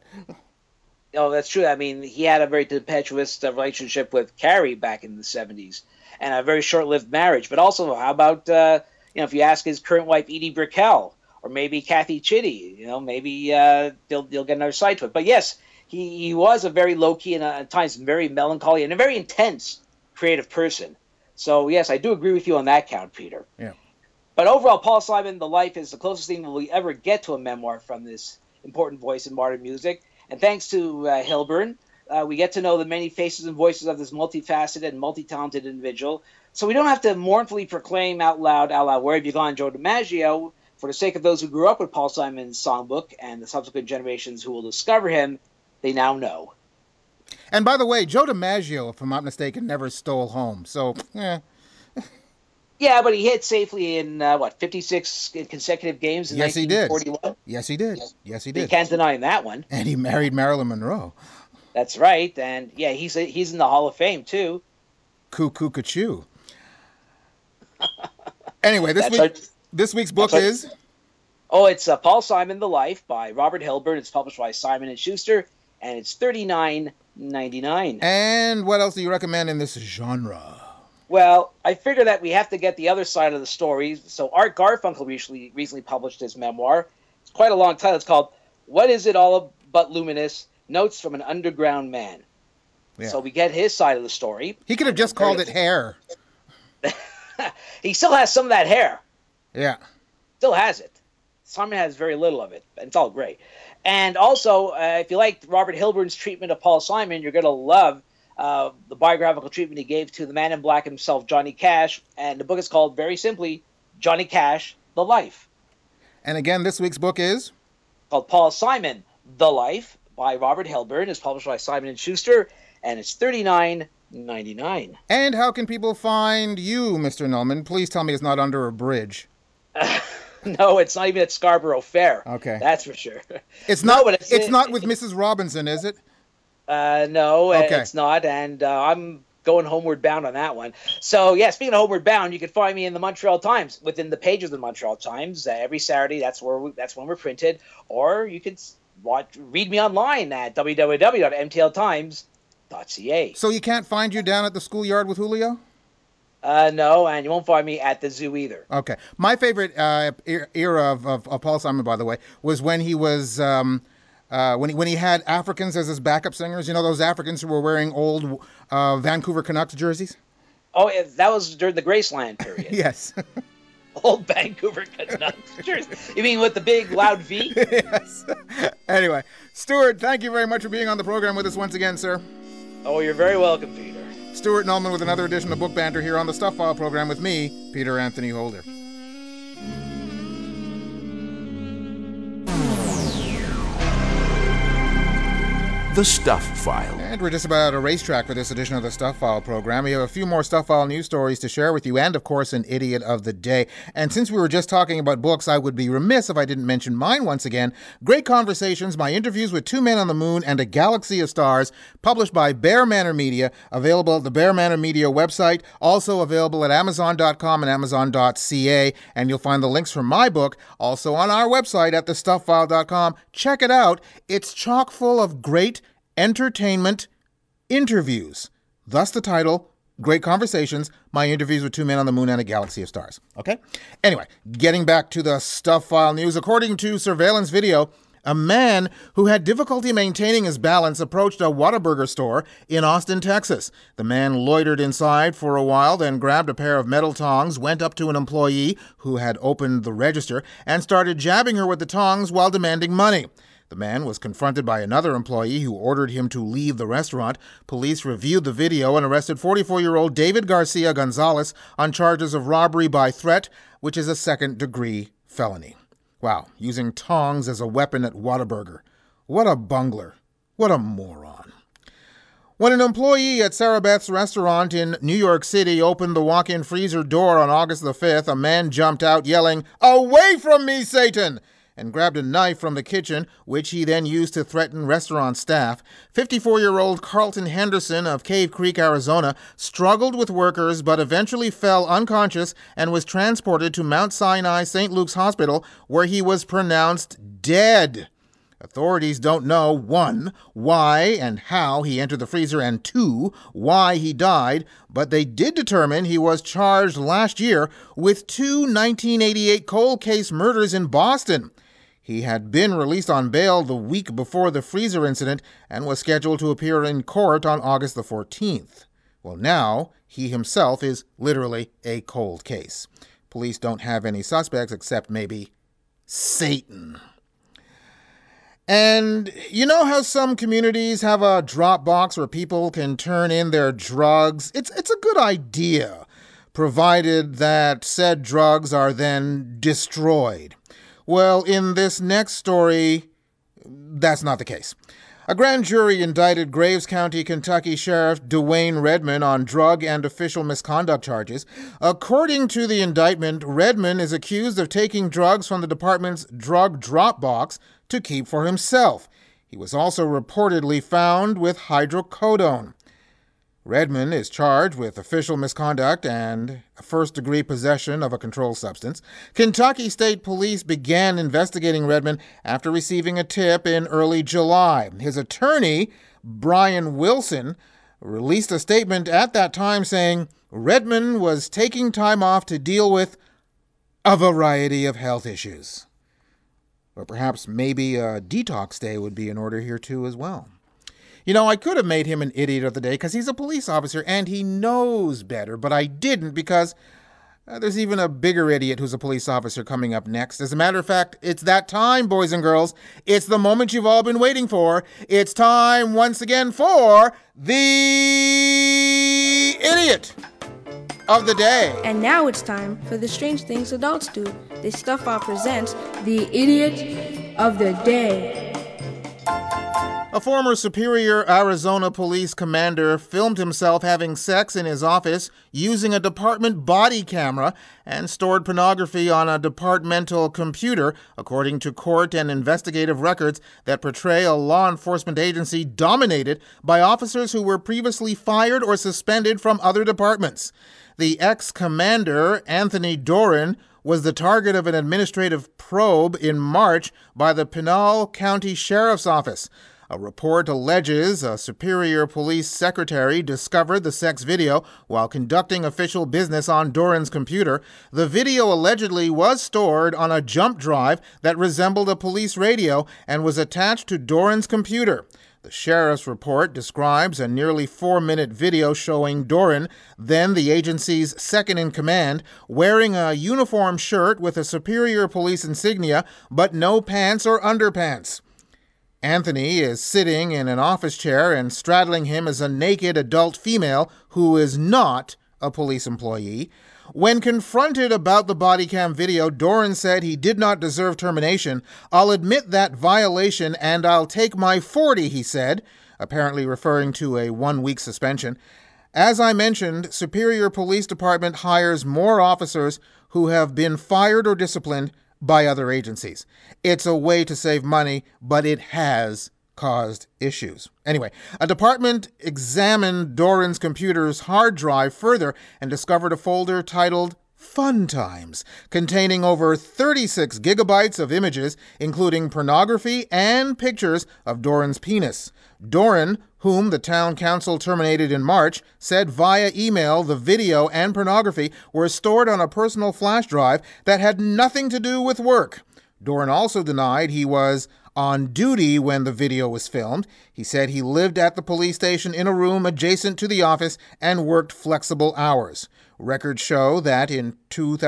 Oh, that's true. I mean, he had a very tempestuous relationship with Carrie back in the 70s and a very short-lived marriage. But also, how about, if you ask his current wife, Edie Brickell, or maybe Kathy Chitty, maybe they'll get another side to it. But yes, he was a very low-key and at times very melancholy and a very intense creative person. So, yes, I do agree with you on that count, Peter. Yeah. But overall, Paul Simon, The Life, is the closest thing we'll ever get to a memoir from this important voice in modern music. And thanks to Hilburn, we get to know the many faces and voices of this multifaceted and multi-talented individual. So we don't have to mournfully proclaim out loud, where have you gone, Joe DiMaggio? For the sake of those who grew up with Paul Simon's songbook and the subsequent generations who will discover him, they now know. And by the way, Joe DiMaggio, if I'm not mistaken, never stole home. So, Yeah, but he hit safely in, 56 consecutive games in 1941? Yes, he did. You can't deny that one. And he married Marilyn Monroe. That's right. And, yeah, he's in the Hall of Fame, too. Cuckoo-ca-choo. Anyway, this week's book is? Oh, it's Paul Simon, The Life by Robert Hilburn. It's published by Simon & Schuster, and it's $39.99. And what else do you recommend in this genre? Well, I figure that we have to get the other side of the story. So Art Garfunkel recently published his memoir. It's quite a long title. It's called What Is It All But Luminous? Notes from an Underground Man. Yeah. So we get his side of the story. He could have just called it Hair. He still has some of that hair. Yeah. Still has it. Simon has very little of it, and it's all great. And also, if you liked Robert Hilburn's treatment of Paul Simon, you're going to love the biographical treatment he gave to the man in black himself, Johnny Cash. And the book is called, very simply, Johnny Cash, The Life. And again, this week's book is? Called Paul Simon, The Life, by Robert Hilburn. It's published by Simon & Schuster, and it's $39.99. And how can people find you, Mr. Nullman? Please tell me it's not under a bridge. No, it's not even at Scarborough Fair. Okay. That's for sure. It's not, but it's not with Mrs. Robinson, is it? No, okay. It's not, and I'm going homeward bound on that one. So, yeah, speaking of homeward bound, you can find me in the Montreal Times, within the pages of the Montreal Times. Every Saturday, that's when we're printed. Or you can read me online at www.mtltimes.ca. So you can't find you down at the schoolyard with Julio? No, and you won't find me at the zoo either. Okay. My favorite era of Paul Simon, by the way, was when he was... when he had Africans as his backup singers, those Africans who were wearing old Vancouver Canucks jerseys? Oh, that was during the Graceland period. Yes. Old Vancouver Canucks jerseys. You mean with the big loud V? Yes. Anyway, Stuart, thank you very much for being on the program with us once again, sir. Oh, you're very welcome, Peter. Stuart Nullman with another edition of Book Banter here on the Stuff File program with me, Peter Anthony Holder. The Stuff File. And we're just about at a racetrack for this edition of the Stuff File program. We have a few more Stuff File news stories to share with you and, of course, an idiot of the day. And since we were just talking about books, I would be remiss if I didn't mention mine once again. Great Conversations, my interviews with two men on the moon and a galaxy of stars, published by Bear Manor Media, available at the Bear Manor Media website, also available at Amazon.com and Amazon.ca. And you'll find the links for my book also on our website at thestufffile.com. Check it out. It's chock full of great entertainment interviews. Thus the title, Great Conversations, my interviews with two men on the moon and a galaxy of stars. Okay? Anyway, getting back to the Stuff File news. According to surveillance video, a man who had difficulty maintaining his balance approached a Whataburger store in Austin, Texas. The man loitered inside for a while, then grabbed a pair of metal tongs, went up to an employee who had opened the register, and started jabbing her with the tongs while demanding money. The man was confronted by another employee who ordered him to leave the restaurant. Police reviewed the video and arrested 44-year-old David Garcia Gonzalez on charges of robbery by threat, which is a second-degree felony. Wow, using tongs as a weapon at Whataburger. What a bungler. What a moron. When an employee at Sarah Beth's restaurant in New York City opened the walk-in freezer door on August the 5th, a man jumped out yelling, "Away from me, Satan!" and grabbed a knife from the kitchen, which he then used to threaten restaurant staff. 54-year-old Carlton Henderson of Cave Creek, Arizona, struggled with workers but eventually fell unconscious and was transported to Mount Sinai St. Luke's Hospital, where he was pronounced dead. Authorities don't know, 1, why and how he entered the freezer, and 2, why he died, but they did determine he was charged last year with 2 1988 cold case murders in Boston. He had been released on bail the week before the freezer incident and was scheduled to appear in court on August the 14th. Well, now he himself is literally a cold case. Police don't have any suspects except maybe Satan. And you know how some communities have a drop box where people can turn in their drugs? It's a good idea, provided that said drugs are then destroyed. Well, in this next story, that's not the case. A grand jury indicted Graves County, Kentucky Sheriff Dwayne Redman on drug and official misconduct charges. According to the indictment, Redman is accused of taking drugs from the department's drug drop box to keep for himself. He was also reportedly found with hydrocodone. Redman is charged with official misconduct and first-degree possession of a controlled substance. Kentucky State Police began investigating Redman after receiving a tip in early July. His attorney, Brian Wilson, released a statement at that time saying Redman was taking time off to deal with a variety of health issues. Or perhaps maybe a detox day would be in order here too as well. You know, I could have made him an idiot of the day because he's a police officer and he knows better, but I didn't because there's even a bigger idiot who's a police officer coming up next. As a matter of fact, it's that time, boys and girls. It's the moment you've all been waiting for. It's time once again for the idiot of the day. And now it's time for the strange things adults do. This Stuff File presents the idiot of the day. A former Superior, Arizona police commander filmed himself having sex in his office using a department body camera and stored pornography on a departmental computer, according to court and investigative records that portray a law enforcement agency dominated by officers who were previously fired or suspended from other departments. The ex-commander, Anthony Doran, was the target of an administrative probe in March by the Pinal County Sheriff's Office. A report alleges a Superior Police secretary discovered the sex video while conducting official business on Doran's computer. The video allegedly was stored on a jump drive that resembled a police radio and was attached to Doran's computer. The sheriff's report describes a nearly 4-minute video showing Doran, then the agency's second-in-command, wearing a uniform shirt with a Superior Police insignia, but no pants or underpants. Anthony is sitting in an office chair and straddling him is a naked adult female who is not a police employee. When confronted about the body cam video, Doran said he did not deserve termination. "I'll admit that violation and I'll take my 40, he said. apparently referring to a 1-week suspension. As I mentioned, Superior Police Department hires more officers who have been fired or disciplined by other agencies. It's a way to save money, but it has caused issues. Anyway, a department examined Doran's computer's hard drive further and discovered a folder titled Fun Times, containing over 36 gigabytes of images, including pornography and pictures of Doran's penis. Doran, whom the town council terminated in March, said via email the video and pornography were stored on a personal flash drive that had nothing to do with work. Doran also denied he was on duty when the video was filmed. He said he lived at the police station in a room adjacent to the office and worked flexible hours. Records show that in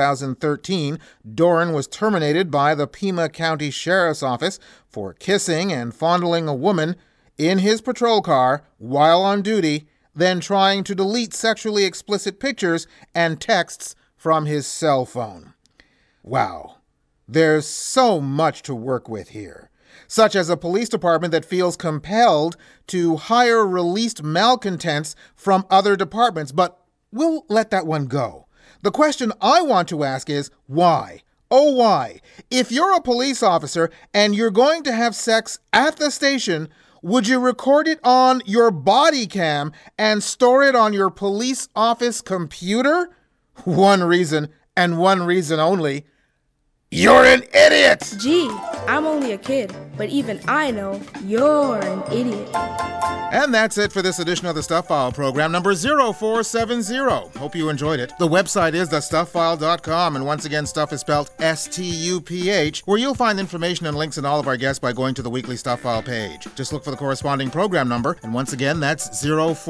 2013, Doran was terminated by the Pima County Sheriff's Office for kissing and fondling a woman in his patrol car while on duty, then trying to delete sexually explicit pictures and texts from his cell phone. Wow, there's so much to work with here, such as a police department that feels compelled to hire released malcontents from other departments, but we'll let that one go. The question I want to ask is, why? Oh, why? If you're a police officer and you're going to have sex at the station, would you record it on your body cam and store it on your police office computer? One reason, and one reason only. You're an idiot! Gee, I'm only a kid, but even I know you're an idiot. And that's it for this edition of the Stuff File program, number 0470. Hope you enjoyed it. The website is thestuffile.com, and once again, stuff is spelled S-T-U-P-H, where you'll find information and links in all of our guests by going to the weekly Stuff File page. Just look for the corresponding program number, and once again, that's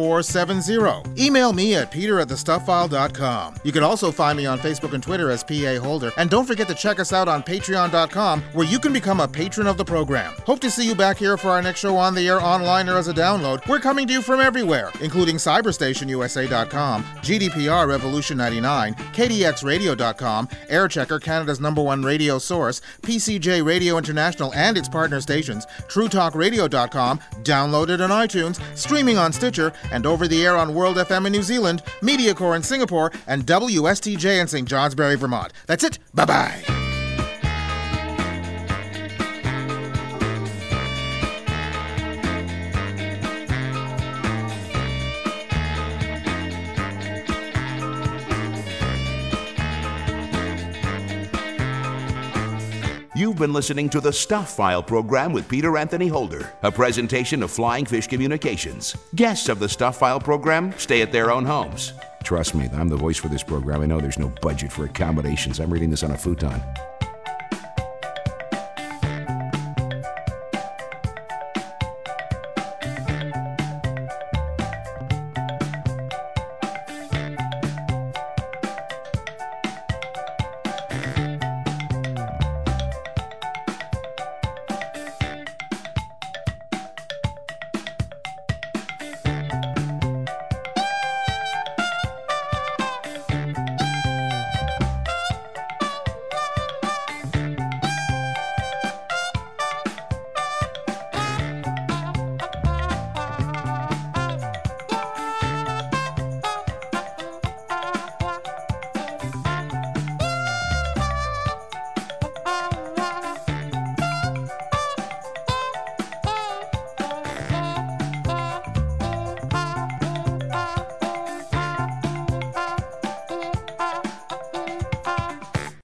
0470. Email me at peter@thestuffile.com. You can also find me on Facebook and Twitter as P.A. Holder, and don't forget to check us out on patreon.com, where you can become a patron of the program. Hope to see you back here for our next show on the air, online, or as a download. We're coming to you from everywhere, including cyberstationusa.com, GDPR Revolution 99, KDXradio.com, Airchecker, Canada's #1 radio source, PCJ Radio International and its partner stations, TrueTalkRadio.com, downloaded on iTunes, streaming on Stitcher, and over the air on World FM in New Zealand, MediaCore in Singapore, and WSTJ in St. Johnsbury, Vermont. That's it. Bye-bye. You've been listening to the Stuff File program with Peter Anthony Holder, a presentation of Flying Fish Communications. Guests of the Stuff File program stay at their own homes. Trust me, I'm the voice for this program. I know there's no budget for accommodations. I'm reading this on a futon.